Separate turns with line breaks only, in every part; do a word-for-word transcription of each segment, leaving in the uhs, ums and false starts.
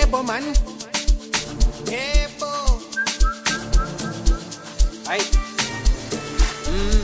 yebo man, yebo. Ay, mm.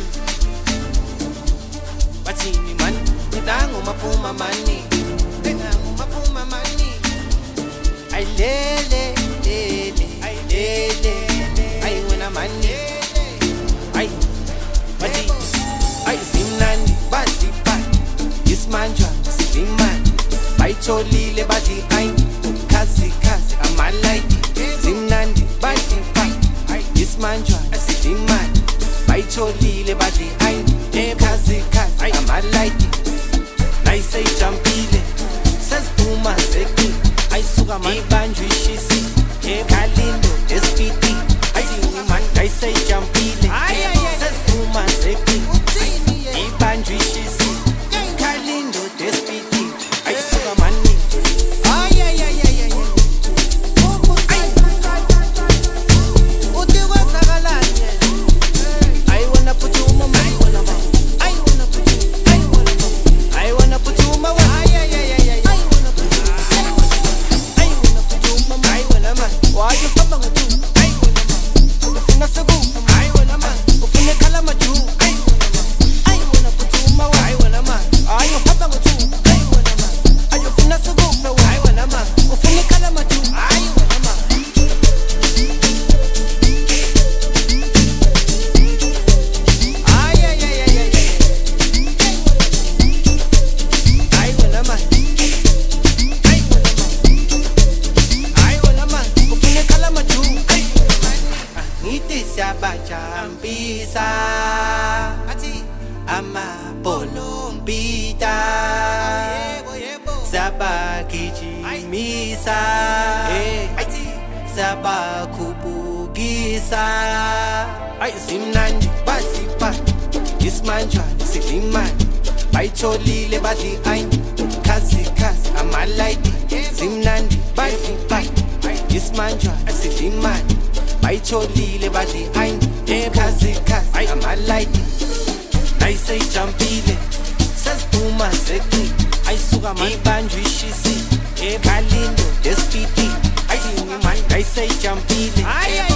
Bathini man, nangu maphuma mani, nangu maphuma mani. Ay lele, lele, ay lele, ay wena mani. Ay, bathini, ay simnandi, bathi bathi, ismanjwa, simani. Bayitholile bathi ay, khazi khazi, amalaiki, simnandi, bathi bathi, ismanjwa, simani. Bayitholile bathi ay, khazi khazi, amalaiki. Nayise ijampile, sesiphuma seki, ayisuka man ibanjwe ishisi, ekhalindo espiti. Ayithi man nayise ijampile, sesiphuma seki, ibanjwe ishisi, ekhalindo espiti. Ayisuka man ay ay ay ay ay. Uthi kwazakalanye, I wanna put you my mind, wanna I wanna put you, I wanna I wanna put you my ay ay ay ay. I wanna put you, I wanna put you my mind, wanna man. Why you hamba ngatu? I wanna man. Ufuna sabu, I wanna man. Ufuna kala maju, I wanna man. I wanna put you my I wanna man. Are you hamba ngatu? I wanna man. Are you ufuna sabu, I wanna man. Ufuna kala maju, I wanna man. Ay ay ay ay ay. I wanna man. I wanna man. I wanna man. Ufuna kala maju, I wanna man. Ngithi siyabajampisa athi amabhono mpita yebo yebo sabagijimisa athi sabakhupukisa ay simnandi bathi bathi ismanjwana sidlimani bayitholile bathi ay khazi khazi amalaiki simnandi bathi bathi ismanjwana sidlimani bayitholile bathi ay khazi khazi amalaiki. Nayise ijampile, sesiphuma seki, ayisuka man ibanjwe ishisi, ekhalindo espiti. Ayithi man nayise ijampile.